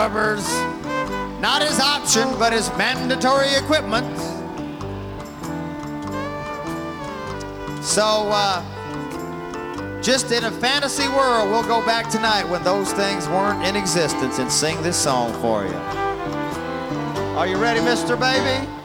rubbers, not his option, but his mandatory equipment. So, just in a fantasy world, we'll go back tonight when those things weren't in existence and sing this song for you. Are you ready, Mr. Baby?